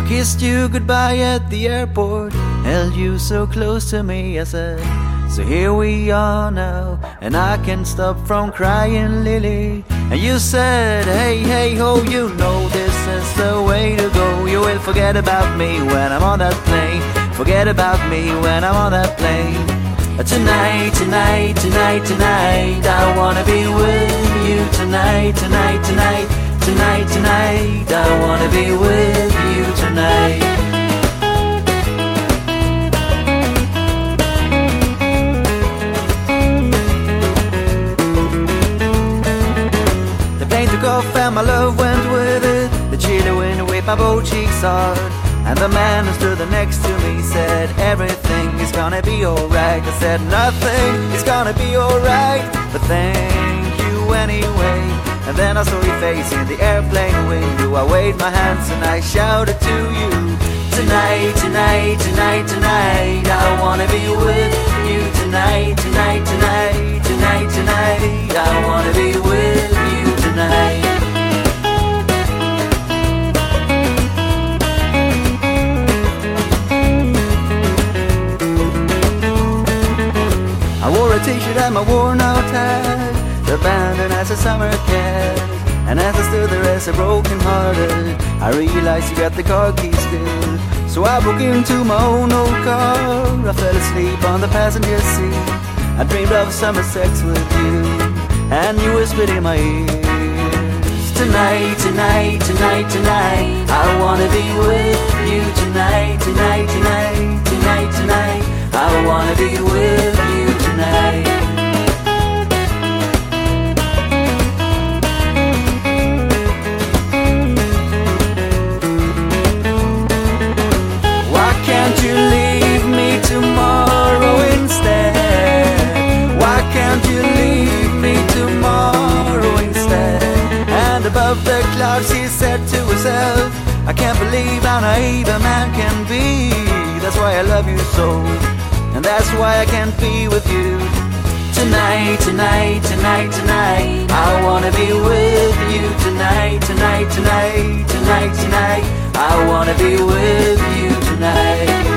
kissed you goodbye at the airport, held you so close to me. I said, so here we are now, and I can't stop from crying, Lily. And you said, hey, hey, ho, you know this is the way to go. You will forget about me when I'm on that plane. Forget about me when I'm on that plane. Tonight, tonight, tonight, tonight, I wanna be with you tonight, tonight, tonight, tonight, tonight, I wanna be with you tonight. The plane took off and my love went with it. The chilly wind whipped my both cheeks hard, and the man who stood next to me said, everything is gonna be alright. I said, nothing is gonna be alright, but thank you anyway. And then I saw your face in the airplane window. I waved my hands and I shouted to you, tonight, tonight, tonight, tonight, I wanna be with you tonight, tonight, tonight, tonight, tonight, I wanna be with you tonight. I wore a t-shirt and my worn out hat, abandoned as a summer cat. And as I stood there as a broken hearted, I realized you got the car keys still. So I broke into my own old car. I fell asleep on the passenger seat. I dreamed of summer sex with you, and you whispered in my ears, tonight, tonight, tonight, tonight, I wanna be with you tonight, tonight, tonight, tonight, tonight, I wanna be with you tonight. Why can't you leave me tomorrow instead? Why can't you leave me tomorrow instead? And above the clouds she said to herself, I can't believe how naive a man can be. That's why I love you so, and that's why I can't be with you tonight, tonight, tonight, tonight, I wanna be with you tonight, tonight, tonight, tonight, tonight, I wanna be with you tonight.